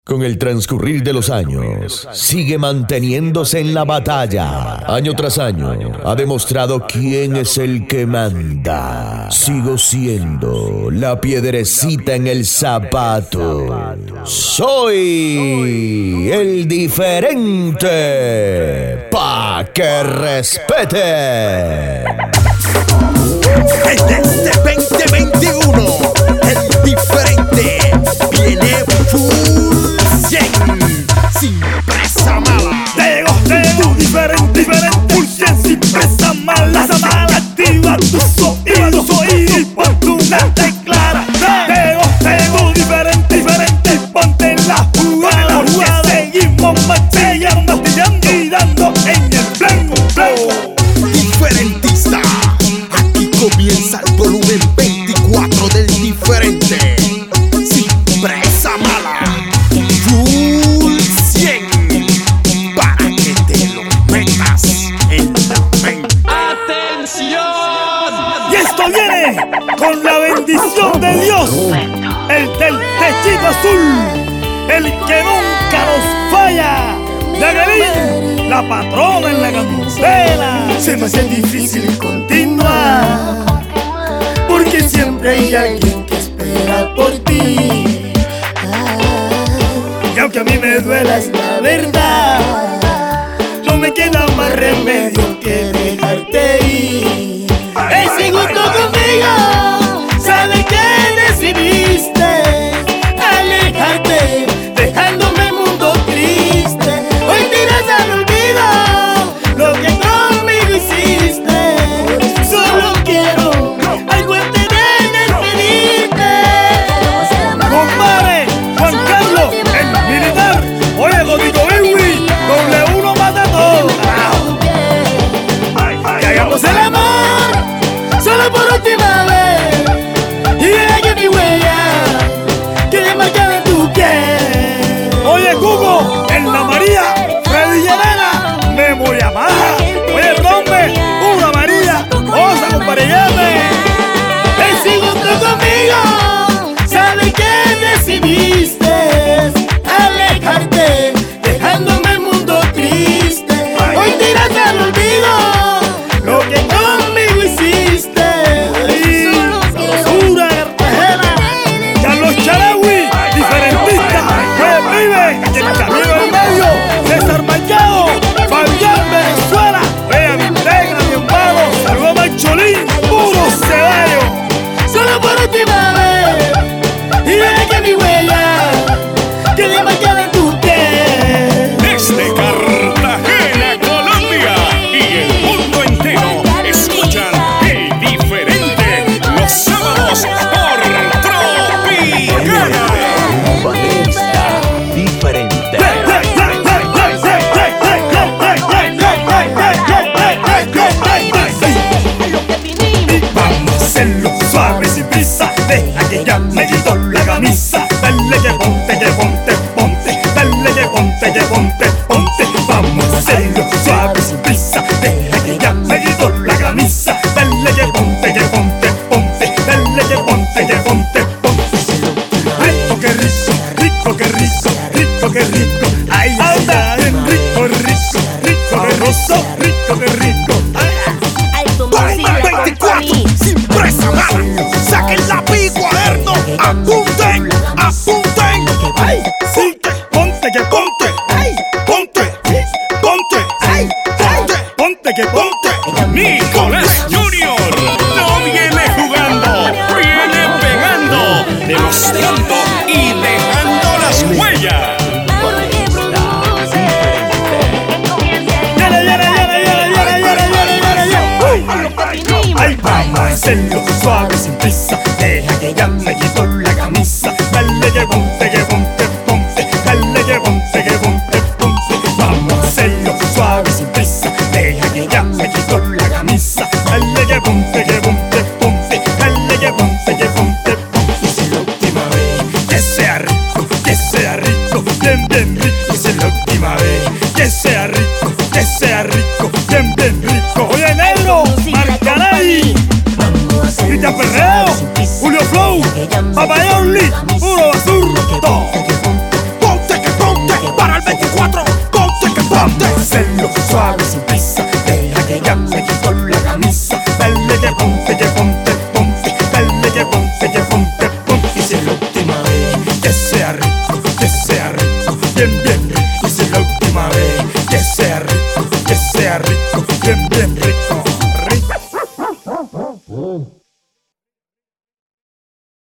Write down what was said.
Con el transcurrir de los años, sigue manteniéndose en la batalla. Año tras año, ha demostrado quién es el que manda. Sigo siendo la piedrecita en el zapato. Soy el diferente. Pa' que respete. En este 2021, el diferente viene full 100, sin presa mala. Tengo diferente, full 100, sin presa mala. Activa tus oídos y pon tu mente clara. Tengo diferente, ponte en la jugada. Que seguimos martillando y dando en el blanco. Diferentista, aquí comienza el volumen 24 del diferente. Sin presa mala, full 100, para que te lo metas en la mente. ¡Atención! Y esto viene con la bendición de Dios, el del techito azul, el que nunca nos falla. Yagalín, la patrona en la candela. Se me hace difícil continuar, porque siempre hay alguien que espera por ti. Y aunque a mí me duela esta verdad, no me queda más remedio que dejarte ir. Ese gusto conmigo, sabe que decidiste alejarte, dejándome el mundo triste. Hoy tiras al olvido lo que conmigo hiciste. Solo quiero algo antes de despedirte. Compadre Juan Carlos, el militar. Oye, Godito Baby, W1 mata todo. Que hagamos el amor solo por última vez, y deje mi huella que marcada en tu piel. Oye, Cuco, en la María, Freddy Llanera, Memo Yamaha. Oye, Rompe, una María, osa, compadre, llame. Ven, sigue tú conmigo, sabe que decidiste alejarte, dejándome el mundo triste. Hoy tiraste al olvido lo que conmigo hiciste. Sabrosura, Cartagena, Carlos Charawi, diferentista, Juez Vive, el camino del medio, César Machado, Fabián Venezuela, Bea Vintegra, mi hermano, saludos a Cholín, puro ceballo. Solo por última vez, y deja que mi huella quede marcada en tu piel. Desde Cartagena, Colombia y el mundo entero escuchan el diferente los sábados por Tropicana. Baterista diferente. Vamos a hacerlo suave sin prisa, deja que ya me quito la camisa. Dale que ponte, dale que ponte. Vamos a hacerlo suave sin prisa, deja que ya me quito la camisa. Dale que ponte, dale que ponte. Rico que rico. Ay, anda bien rico que rico. 24, sin presa mala. Saquen lápiz y cuaderno, apunten. Ay, sí, ponte. Nicolás Junior no viene jugando, viene pegando, demostrando y dejando las huellas. Ay, vamos a hacerlo suave sin prisa, deja que ya me quito la camisa. Dale que ponte. Dale que ponte. Vamos a hacerlo suave sin prisa, deja que ya me quito la camisa. Dale que ponte. Dale que ponte. Esa es la última vez, que sea rico, bien rico. Esa es la última vez, que sea rico, bien rico. Oye, negro, Marcanay, Cristian Perreo, Julio Flow, Papayoli, puro basurto. Ponte rico, bien, bien rico.